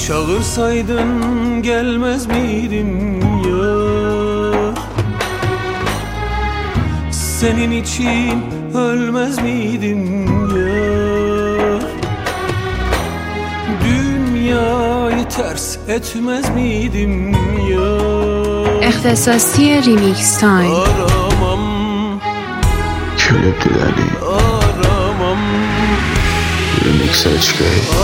Çağırsaydın gelmez miydim yar? Senin için ölmez miydim yar? Dünyayı ters etmez miydim yar? اختصاصی ریمیکس تایم. Aramam, Külüp Dilali aramam, Remix HK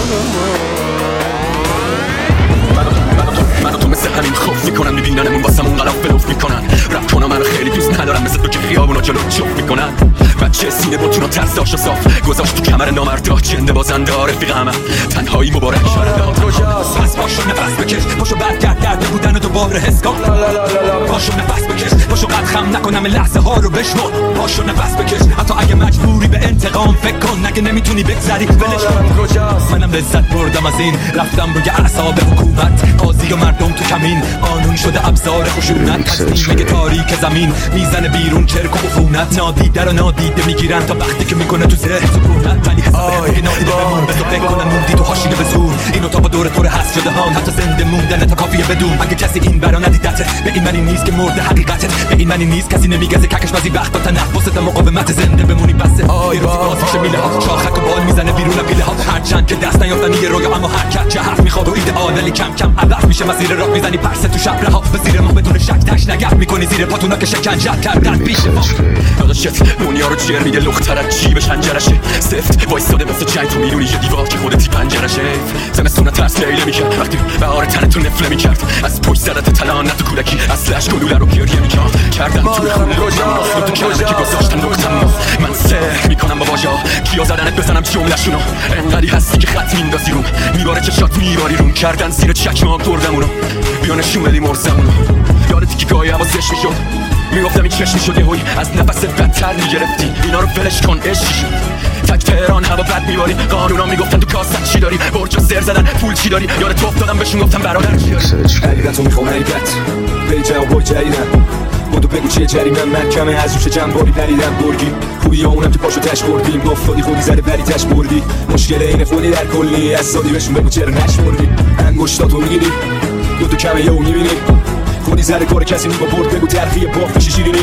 من و تو مثل همین خوف میکنن میبیننمون واسمون غلاف بلوف میکنن رپ کنم منو خیلی دوست ندارن مثل تو که خیابونا جلو چوف میکنن بچه سینه بطون و ترس داشت و صاف گذاشت تو کمر نامردا جنده بازنده رفیق همه تنهایی مبارک شرده کجاست پس پاشو نفس بکش پاشو برگرد درده بودن و دوباره حس کن پاشو نفس بکش پاشو قد خم نکنم لحظه ها رو بشمر پاشو نفس بکش حتی اگه مجبوری به انتقام فکر کن نگه نمیتونی بگذری ولش کن کجاست منم لذت بردم از این رفتم روی اعصاب حکومت قاضی و مردم تو کمین قانون شده ابزار خشونت تصمیم که تاریک زمین میزنه بیرون چرک و عفونت نادیده رو نادیده میگیرن تا وقتی که میکنه تو ذهن سکونت ولی حسابه که نادیده بمون بذار فکر کنن موندی تو حاشیه به زور اینو تا با دور طور هست شده هان حتی زنده موندن تا کافیه بدون اگه کسی این برا ندیدته به این معنی نیست که مرده حقیقتت به این معنی نیست کسی نمیگزه ککش بعضی وقتا تنفست مقاومت زنده بمونی بسه روزی باز میشه میله ها شاخک و بال میزنه بیرون پیله ها هرچند که دست نیافتن یه رویا اما حرکت چه حرف میخواد و ایدئال ولی کم کم عوض میشه مسیر راه میزنی پرسه تو شب رها به زیر ما بدون شک تش نگه میکنی زیر پاتونا که شکنجت کردن پیش ما داداشت دنیا رو جر میده لختر از جیبش هنجرشه سفت وایساده مثل جنگ تو میدونی یه دیوار که خودتی پنجرشه زمستون ترس لیله میکرد وقتی بهار تنتو نفله میکرد از پشت زدت تلانت و کودکی اصلش گلوله رو گریه میکرد کردن تو خونه تو کلمه که گذاشتن نکتم من سر میکنم با واژا کیا زدنت بزنم جمله‌شونو انقدی هستی که خط میندازی روم میباره چشات میباری روم کردن زیر چکمام بردمونو بیا نشون بدی مرزمونو یادتی که گاهی حواسش میشد میگفتم این چشم شده هوی از نفس بدتر میگرفتی اینا رو ولش کن عشقی شد تک تهران هوا بد میباری قانونا میگفتن تو کاست چی داری برج و سر زدن پول چی داری یاد تو افتادم بهشون گفتم برادر چی داری حقیقتو میخوام حقیقت بری جوابای جدیدم بودو بگو چیه جریمه من کمه از روش جنباری پریدم برگی خوبی همونم که پاشو تش بردیم افتادی خودی زده بری تش بردی مشکل اینه خودی در کلی اسادی بهشون بگو چرا نشمردی انگشتاتو میگیری دو کمه یهو میبینی خودی زده کار کسی نیگا برد بگو تلخیه باخت بشی شیرینی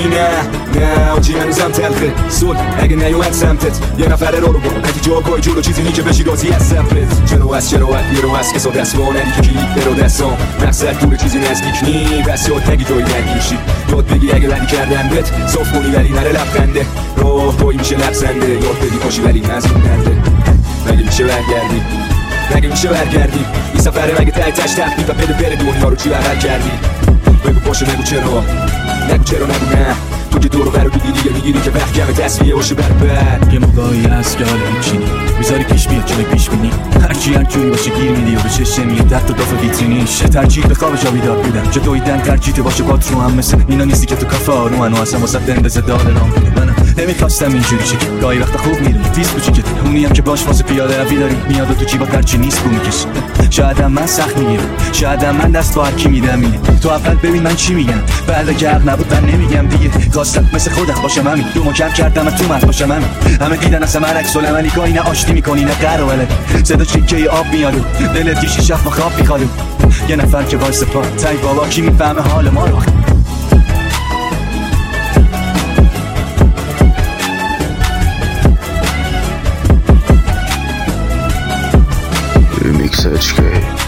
نه آجی هنوزم تلخه سول اگه نیومد سمتت یه نفر رو برو نتی جاگاه جلو چیزی نی که بشی راضی از سمتت چرا یه رو هست که سا دستوان ندی که کلید برو دستان مقصد دور چیزی نزدیک نی بس یاد نگی جایی نگیشی یاد بگی اگه ردی کردن بت صاف کنی ولی نره لبخنده راه پایی میشه لبسنده یاد بدی پاشی ولی نزدوننده ولی میشه برگردی مگه میشه برگردی این سفره مگه تش تخلیف و بره دنیا رو چی بغل کردی بگو باشه نگو چرا نگو نه تو که دورو برو دیگه میگیری که وقت کمه تصفیه باشه بعد یه موقعی هست که حالا هیچی نی میذاری پیش بیاد جای پیش بینی هرچی هر جوری باشه گیر میدی و به چشم میاد ده تا دافه ویترینیش چه ترجیح به خواب جا بیدار بودن چه دویدن ترجیحت باشه بات رو هم مثل اینا نیستی که تو کافه آرومن و اصلا واسه بندازه دار رام منم نمیخواستم اینجوری شه که گاهی وقتا خوب میرونی تیز کوچیکت اونی هم که باش واسه پیاده روی داری میاد و تو جیبات هرچی نیست بو میکشه شاید من سخت میگیرم شاید من دست با هر کی میدم میگه تو اول ببین من چی میگم بعد که حق نبود من نمیگم دیگه خواستم مثل خودم باشم همین دو مکم کردم تو من باشم همین همه دیدن اصلا من عکس العملی گاهی نه آشتی میکنی نه قهر و ولد صدا چکه آب میاد دلت گیشی شف و خواب میخواد یه نفر که وایس پا تای بابا کی میفهمه حال ما رو Remix HK